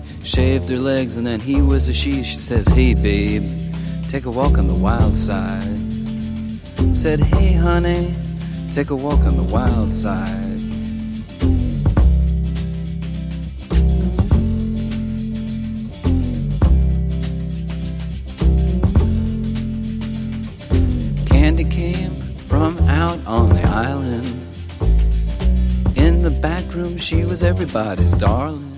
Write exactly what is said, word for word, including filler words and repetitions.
He shaved her legs and then he was a she. She says, hey babe, take a walk on the wild side. Said, hey honey, take a walk on the wild side. Candy came from out on the island. In the back room she was everybody's darling.